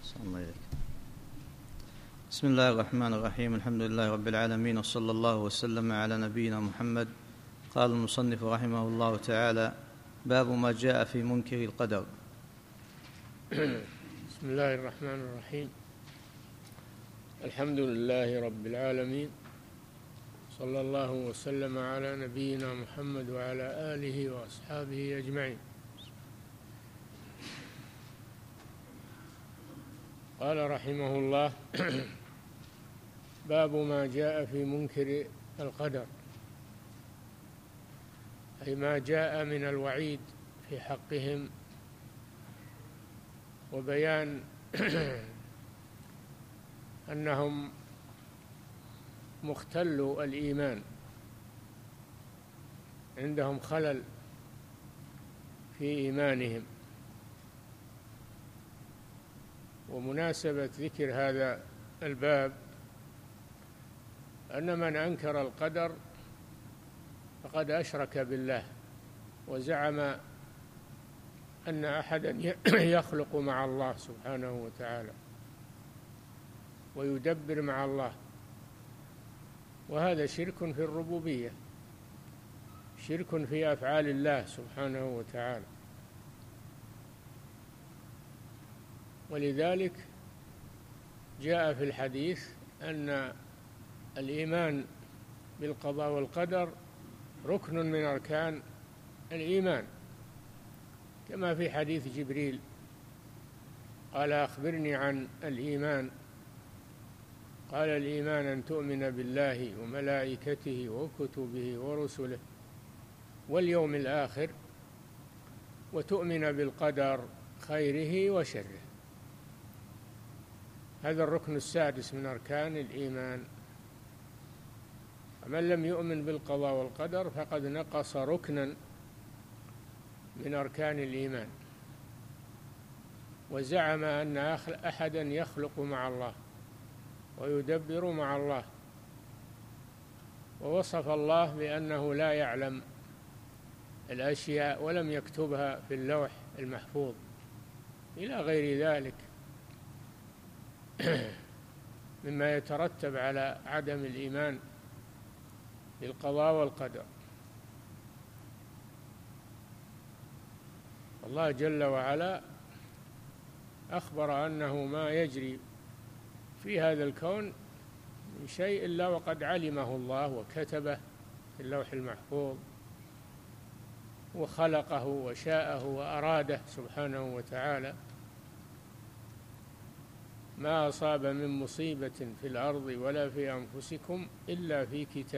الله إليك. بسم الله الرحمن الرحيم. الحمد لله رب العالمين، وصلى الله وسلم على نبينا محمد. قال المصنف رحمه الله تعالى: باب ما جاء في منكر القدر. بسم الله الرحمن الرحيم. الحمد لله رب العالمين، صلى الله وسلم على نبينا محمد وعلى آله وأصحابه أجمعين. قال رحمه الله: باب ما جاء في منكر القدر، أي ما جاء من الوعيد في حقهم وبيان أنهم مختلوا الإيمان، عندهم خلل في إيمانهم. ومناسبة ذكر هذا الباب أن من أنكر القدر فقد أشرك بالله، وزعم أن أحدا يخلق مع الله سبحانه وتعالى ويدبر مع الله، وهذا شرك في الربوبية، شرك في أفعال الله سبحانه وتعالى. ولذلك جاء في الحديث أن الإيمان بالقضاء والقدر ركن من أركان الإيمان، كما في حديث جبريل قال: أخبرني عن الإيمان. قال: الإيمان أن تؤمن بالله وملائكته وكتبه ورسله واليوم الآخر، وتؤمن بالقدر خيره وشره. هذا الركن السادس من أركان الإيمان. فمن لم يؤمن بالقضاء والقدر فقد نقص ركنا من أركان الإيمان، وزعم أن أحدا يخلق مع الله ويدبر مع الله، ووصف الله بأنه لا يعلم الأشياء ولم يكتبها في اللوح المحفوظ إلى غير ذلك مما يترتب على عدم الإيمان بالقضاء والقدر. الله جل وعلا أخبر أنه ما يجري في هذا الكون من شيء إلا وقد علمه الله وكتبه في اللوح المحفوظ، وخلقه وشاءه وأراده سبحانه وتعالى. ما أصاب من مصيبة في الأرض ولا في أنفسكم إلا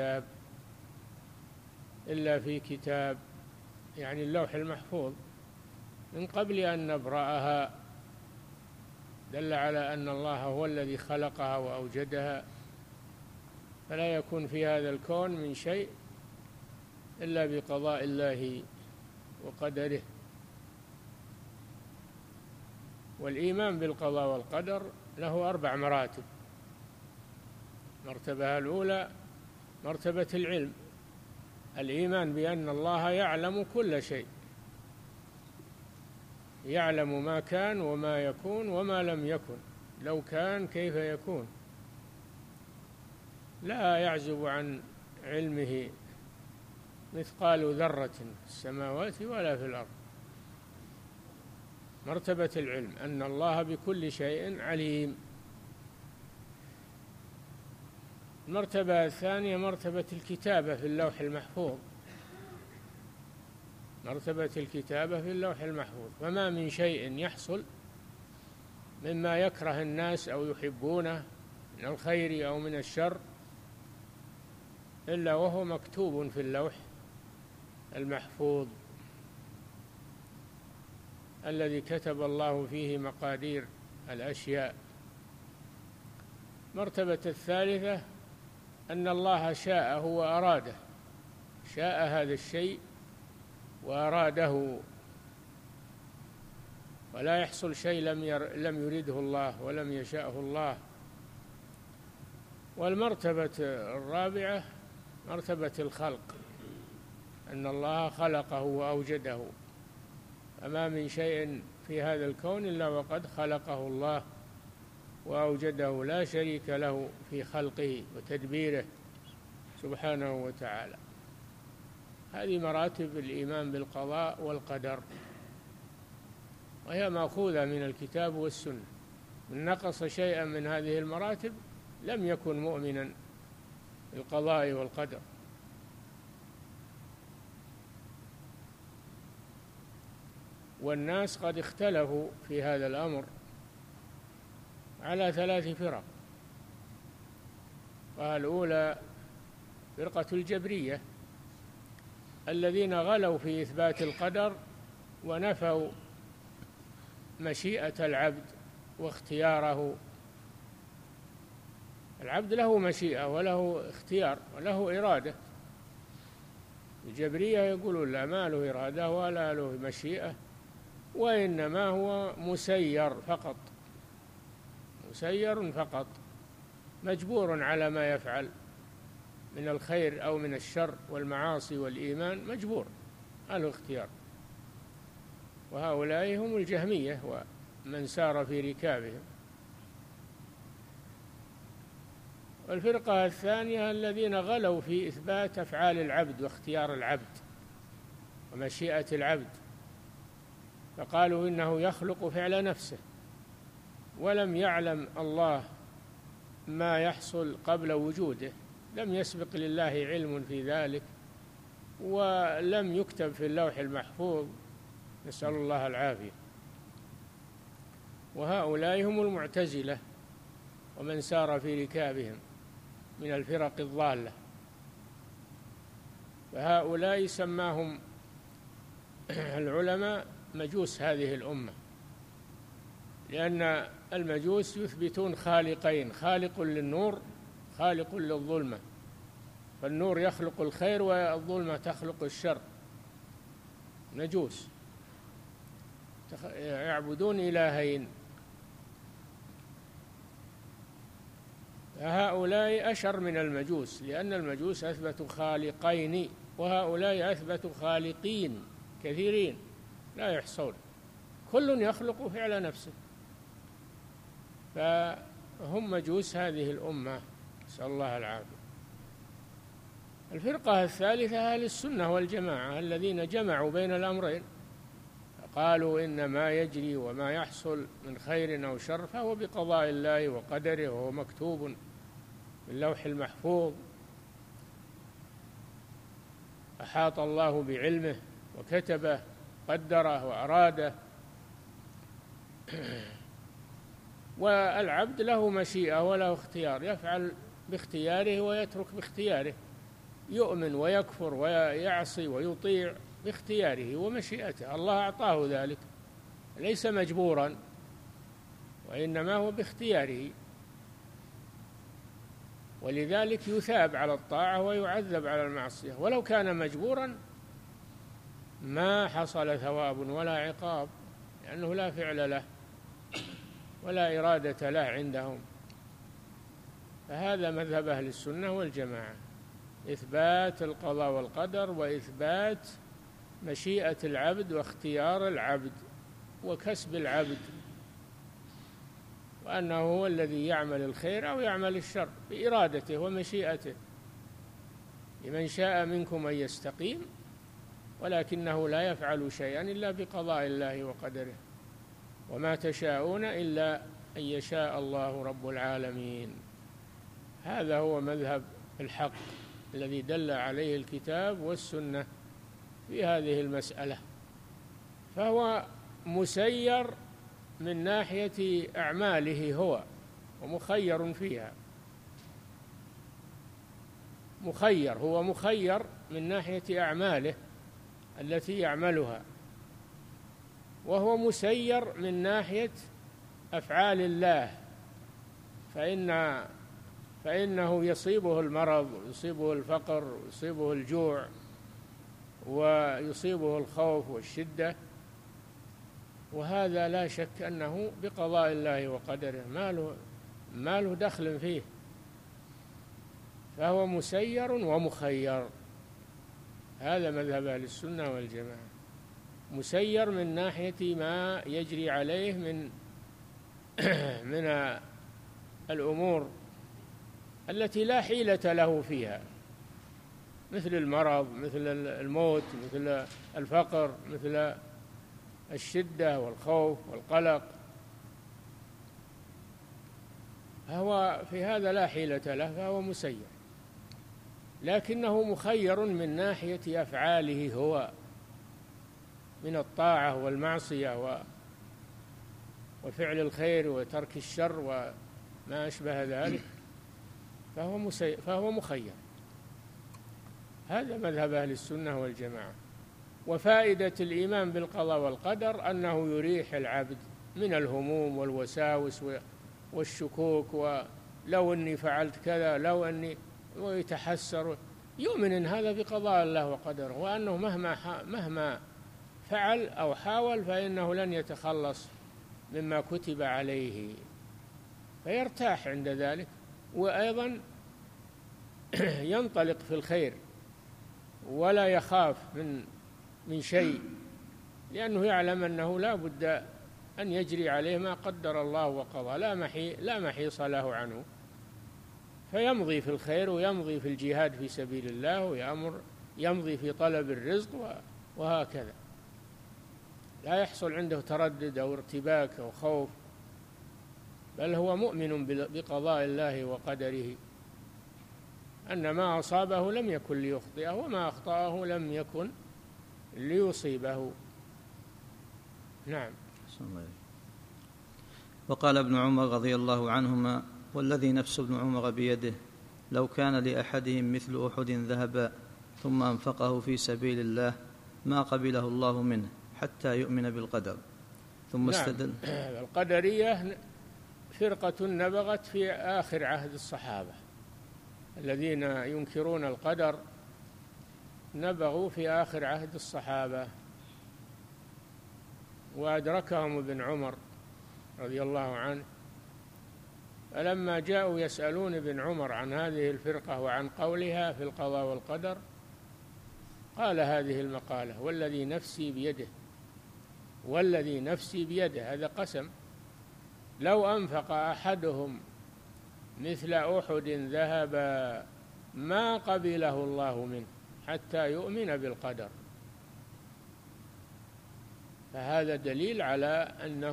في كتاب، يعني اللوح المحفوظ، من قبل أن نبرأها. دل على أن الله هو الذي خلقها وأوجدها، فلا يكون في هذا الكون من شيء إلا بقضاء الله وقدره. والإيمان بالقضاء والقدر له 4 مراتب. المرتبة الأولى مرتبة العلم، الإيمان بأن الله يعلم كل شيء، يعلم ما كان وما يكون وما لم يكن، لو كان كيف يكون، لا يعزب عن علمه مثقال ذرة في السماوات ولا في الأرض. مرتبة العلم أن الله بكل شيء عليم. المرتبة الثانية مرتبة الكتابة في اللوح المحفوظ، مرتبة الكتابة في اللوح المحفوظ، فما من شيء يحصل مما يكره الناس أو يحبونه من الخير أو من الشر إلا وهو مكتوب في اللوح المحفوظ الذي كتب الله فيه مقادير الأشياء. مرتبة الثالثة أن الله شاءه وأراده، شاء هذا الشيء وأراده، ولا يحصل شيء لم يرده الله ولم يشاءه الله. والمرتبة الرابعة مرتبة الخلق، أن الله خلقه وأوجده، فما من شيء في هذا الكون إلا وقد خلقه الله وأوجده لا شريك له في خلقه وتدبيره سبحانه وتعالى. هذه مراتب الإيمان بالقضاء والقدر، وهي مأخوذة من الكتاب والسنة. من نقص شيئا من هذه المراتب لم يكن مؤمنا بالقضاء والقدر. والناس قد اختلفوا في هذا الأمر على 3 فرق. الأولى فرقة الجبرية الذين غلوا في إثبات القدر ونفوا مشيئة العبد واختياره. العبد له مشيئة وله اختيار وله إرادة. الجبرية يقولون لا، ما له إرادة ولا له مشيئة، وإنما هو مسير فقط، مسير فقط، مجبور على ما يفعل من الخير أو من الشر والمعاصي والإيمان، مجبور، ما له اختيار. وهؤلاء هم الجهمية ومن سار في ركابهم. والفرقة الثانية الذين غلوا في إثبات أفعال العبد واختيار العبد ومشيئة العبد، فقالوا إنه يخلق فعل نفسه ولم يعلم الله ما يحصل قبل وجوده، لم يسبق لله علم في ذلك، ولم يكتب في اللوح المحفوظ، نسأل الله العافية. وهؤلاء هم المعتزلة ومن سار في ركابهم من الفرق الضالة. فهؤلاء سماهم العلماء مجوس هذه الأمة، لأن المجوس يثبتون خالقين، خالق للنور، خالق للظلمة، فالنور يخلق الخير والظلمة تخلق الشر. مجوس يعبدون إلهين. هؤلاء أشر من المجوس، لأن المجوس أثبتوا خالقين وهؤلاء أثبتوا خالقين كثيرين لا يحصون، كل يخلق فعل نفسه. فهم مجوس هذه الأمة، نسأل الله العافية. الفرقة الثالثة أهل السنة والجماعة الذين جمعوا بين الأمرين، قالوا إن ما يجري وما يحصل من خير أو شر فهو بقضاء الله وقدره، وهو مكتوب في اللوح المحفوظ، أحاط الله بعلمه وكتبه، قدره وأراده. والعبد له مشيئة وله اختيار، يفعل باختياره ويترك باختياره، يؤمن ويكفر ويعصي ويطيع باختياره ومشيئته. الله أعطاه ذلك، ليس مجبورا، وإنما هو باختياره، ولذلك يثاب على الطاعة ويعذب على المعصية. ولو كان مجبورا ما حصل ثواب ولا عقاب، لأنه لا فعل له ولا إرادة له عندهم. فهذا مذهب أهل السنة والجماعة، إثبات القضاء والقدر وإثبات مشيئة العبد واختيار العبد وكسب العبد، وأنه هو الذي يعمل الخير أو يعمل الشر بإرادته ومشيئته. لمن شاء منكم أن يستقيم، ولكنه لا يفعل شيئا إلا بقضاء الله وقدره، وما تشاءون إلا أن يشاء الله رب العالمين. هذا هو مذهب الحق الذي دل عليه الكتاب والسنة في هذه المسألة. فهو مسير من ناحية أعماله هو، ومخير فيها. هو مخير من ناحية أعماله التي يعملها، وهو مسير من ناحية أفعال الله، فإنه يصيبه المرض ويصيبه الفقر ويصيبه الجوع ويصيبه الخوف والشدة، وهذا لا شك أنه بقضاء الله وقدره، ما له دخل فيه. فهو مسير ومخير. هذا مذهب أهل السنة والجماعة، مسير من ناحية ما يجري عليه من الأمور التي لا حيلة له فيها، مثل المرض، مثل الموت، مثل الفقر، مثل الشدة والخوف والقلق، فهو في هذا لا حيلة له، فهو مسير، لكنه مخير من ناحية أفعاله هو من الطاعة والمعصية وفعل الخير وترك الشر وما أشبه ذلك، فهو مخير. هذا مذهب أهل السنة والجماعة. وفائدة الإيمان بالقضاء والقدر أنه يريح العبد من الهموم والوساوس والشكوك، ولو أني فعلت كذا، لو أني، ويتحسر، يؤمن إن هذا بقضاء الله وقدره، وأنه مهما فعل أو حاول فإنه لن يتخلص مما كتب عليه، فيرتاح عند ذلك، وأيضا ينطلق في الخير ولا يخاف من شيء، لأنه يعلم أنه لا بد أن يجري عليه ما قدر الله وقضى، لا محيص له عنه، فيمضي في الخير ويمضي في الجهاد في سبيل الله ويمضي في طلب الرزق، وهكذا لا يحصل عنده تردد أو ارتباك أو خوف، بل هو مؤمن بقضاء الله وقدره، أن ما أصابه لم يكن ليخطئه وما أخطأه لم يكن ليصيبه. نعم. وقال ابن عمر رضي الله عنهما: والذي نفس ابن عمر بيده لو كان لأحدهم مثل أحد ذهبا ثم أنفقه في سبيل الله ما قبله الله منه حتى يؤمن بالقدر. ثم استدل. القدرية فرقة نبغت في آخر عهد الصحابة، الذين ينكرون القدر نبغوا في آخر عهد الصحابة، وأدركهم ابن عمر رضي الله عنه، فلما جاءوا يسألون ابن عمر عن هذه الفرقة وعن قولها في القضاء والقدر قال هذه المقالة: والذي نفسي بيده، والذي نفسي بيده، هذا قسم، لو أنفق أحدهم مثل أحد ذهبا ما قبله الله منه حتى يؤمن بالقدر. فهذا دليل على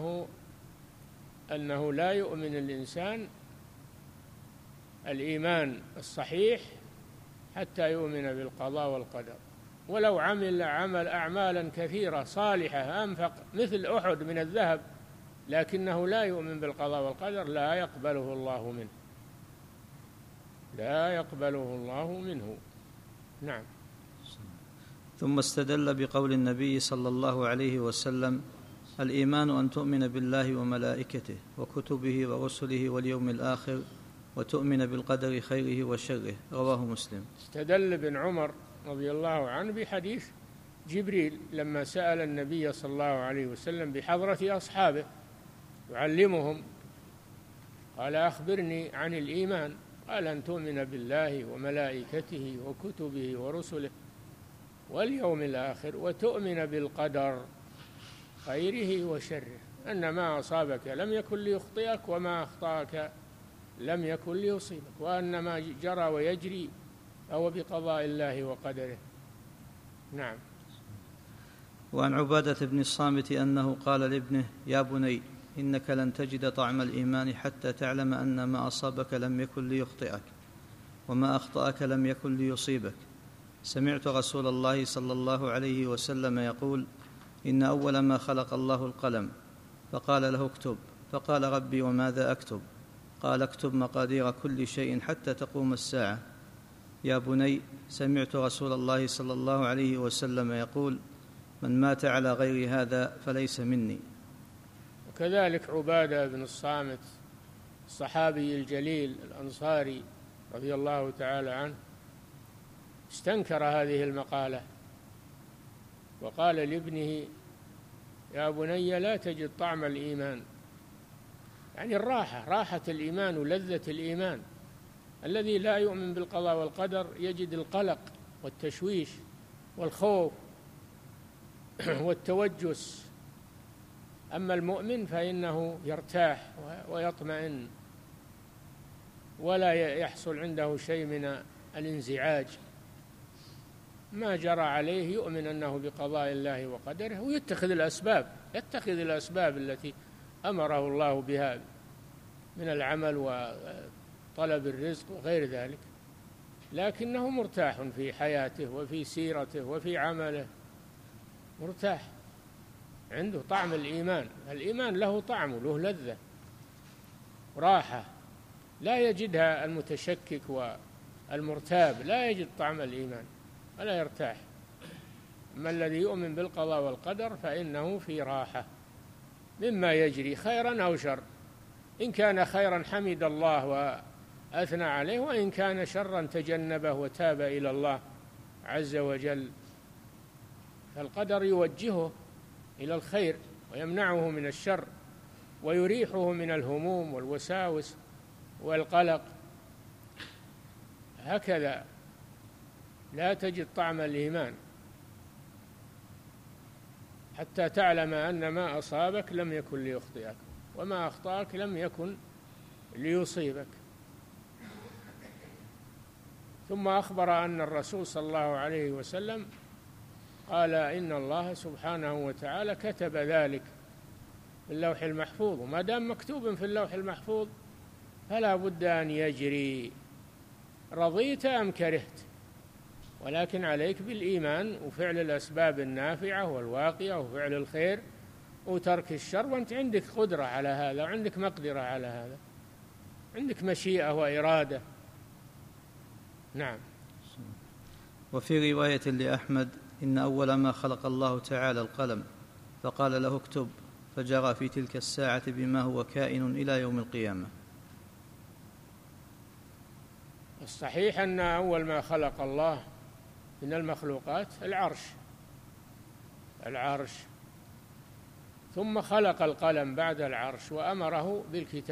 أنه لا يؤمن الإنسان الإيمان الصحيح حتى يؤمن بالقضاء والقدر، ولو عمل أعمالا كثيرة صالحة، أنفق مثل أحد من الذهب، لكنه لا يؤمن بالقضاء والقدر، لا يقبله الله منه، لا يقبله الله منه. نعم. ثم استدل بقول النبي صلى الله عليه وسلم: الإيمان أن تؤمن بالله وملائكته وكتبه ورسله واليوم الآخر وتؤمن بالقدر خيره وشره. رواه مسلم. استدل ابن عمر رضي الله عنه بحديث جبريل لما سأل النبي صلى الله عليه وسلم بحضرة أصحابه يعلمهم، قال: أخبرني عن الإيمان، قال: أن تؤمن بالله وملائكته وكتبه ورسله واليوم الآخر وتؤمن بالقدر خيره وشره، أن ما أصابك لم يكن ليخطئك وما أخطأك لم يكن ليصيبك، وأن ما جرى ويجري فهو بقضاء الله وقدره. نعم. وعن عبادة بن الصامت أنه قال لابنه: يا بني، إنك لن تجد طعم الإيمان حتى تعلم أن ما أصابك لم يكن ليخطئك وما أخطأك لم يكن ليصيبك. سمعت رسول الله صلى الله عليه وسلم يقول: إن أول ما خلق الله القلم، فقال له: اكتب. فقال: ربي وماذا أكتب؟ قال: اكتب مقادير كل شيء حتى تقوم الساعة. يا بني، سمعت رسول الله صلى الله عليه وسلم يقول: من مات على غير هذا فليس مني. وكذلك عبادة بن الصامت الصحابي الجليل الأنصاري رضي الله تعالى عنه استنكر هذه المقالة وقال لابنه: يا بني، لا تجد طعم الإيمان، يعني راحة الإيمان ولذة الإيمان. الذي لا يؤمن بالقضاء والقدر يجد القلق والتشويش والخوف والتوجس، أما المؤمن فإنه يرتاح ويطمئن. ولا يحصل عنده شيء من الانزعاج. ما جرى عليه يؤمن أنه بقضاء الله وقدره، ويتخذ الأسباب التي أمره الله بها من العمل وطلب الرزق وغير ذلك، لكنه مرتاح في حياته وفي سيرته وفي عمله، مرتاح، عنده طعم الإيمان له طعم وله لذة راحة لا يجدها المتشكك والمرتاب، لا يجد طعم الإيمان ولا يرتاح. أما الذي يؤمن بالقضاء والقدر فإنه في راحة مما يجري خيرا أو شر، إن كان خيرا حمد الله وأثنى عليه، وإن كان شرا تجنبه وتاب إلى الله عز وجل. فالقدر يوجهه إلى الخير ويمنعه من الشر ويريحه من الهموم والوساوس والقلق. هكذا لا تجد طعم الإيمان حتى تعلم أن ما أصابك لم يكن ليخطئك، وما أخطأك لم يكن ليصيبك. ثم أخبر أن الرسول صلى الله عليه وسلم قال إن الله سبحانه وتعالى كتب ذلك في اللوح المحفوظ، وما دام مكتوب في اللوح المحفوظ فلا بد أن يجري، رضيت أم كرهت، ولكن عليك بالإيمان وفعل الأسباب النافعة والواقية وفعل الخير وترك الشر، وأنت عندك قدرة على هذا وعندك مقدرة على هذا، عندك مشيئة وإرادة. نعم. وفي رواية لأحمد إن أول ما خلق الله تعالى القلم فقال له اكتب، فجرى في تلك الساعة بما هو كائن إلى يوم القيامة. الصحيح أن أول ما خلق الله من المخلوقات العرش، ثم خلق القلم بعد العرش وأمره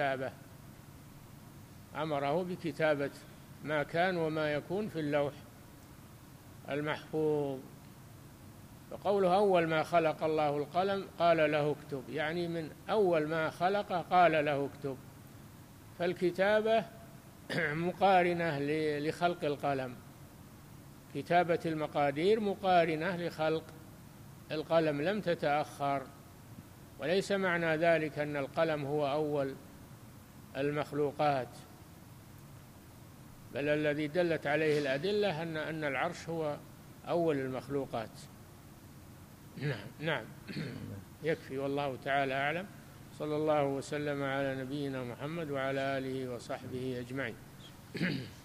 بكتابة ما كان وما يكون في اللوح المحفوظ. فقوله أول ما خلق الله القلم قال له اكتب، يعني من أول ما خلقه قال له اكتب. فالكتابة مقارنة لخلق القلم، كتابة المقادير مقارنة لخلق القلم، لم تتأخر. وليس معنى ذلك أن القلم هو أول المخلوقات، بل الذي دلت عليه الأدلة أن العرش هو أول المخلوقات. نعم. يكفي، والله تعالى أعلم. صلى الله وسلم على نبينا محمد وعلى آله وصحبه أجمعين.